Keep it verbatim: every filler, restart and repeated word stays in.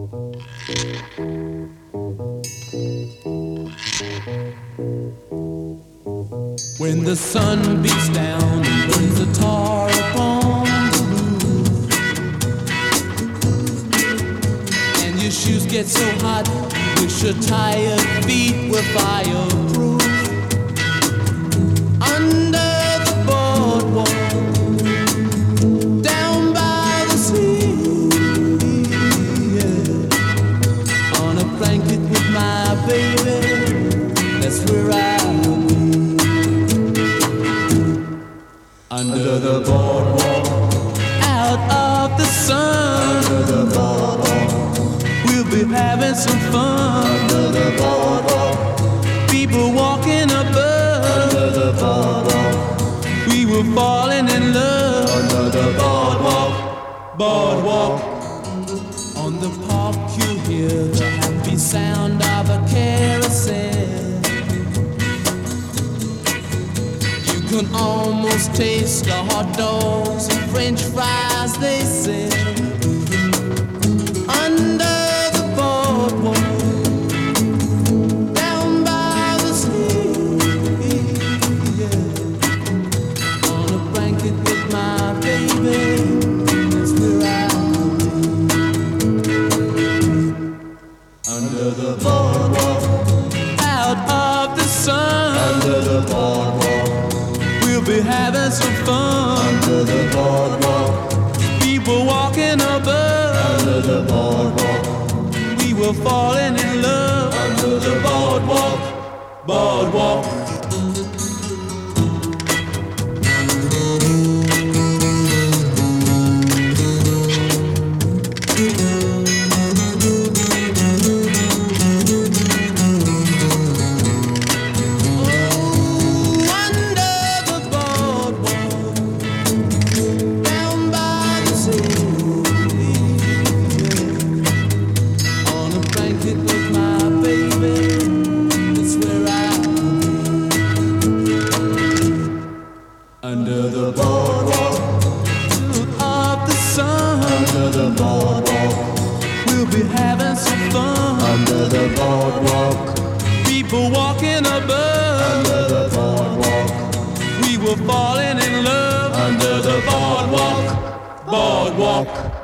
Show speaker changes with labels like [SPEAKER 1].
[SPEAKER 1] When the sun beats down and burns the tar upon the roof, and your shoes get so hot, wish your tired feet were fireproof. Under the boardwalk, down by the sea, yeah. On a blanket with my baby, that's where I under the boardwalk, out of the sun. Under the boardwalk, we'll be having some fun. Under the boardwalk, people walking above. Under the boardwalk, we were falling in love. Under the boardwalk, boardwalk. On the park you hear the happy sound of a carousel. You can almost taste the hot dogs and French fries they sell. Under the boardwalk, down by the sea, yeah. On a blanket with my baby, that's where I'll be. Under the boardwalk, out of the sun. Under the boardwalk, we'll be having some fun. Under the boardwalk, people walking above. Under the boardwalk, we were falling in love. Under the boardwalk, boardwalk. Under the boardwalk, of the sun. Under the boardwalk, we'll be having some fun. Under the boardwalk, people walking above. Under the boardwalk, we were falling in love. Under the boardwalk, boardwalk.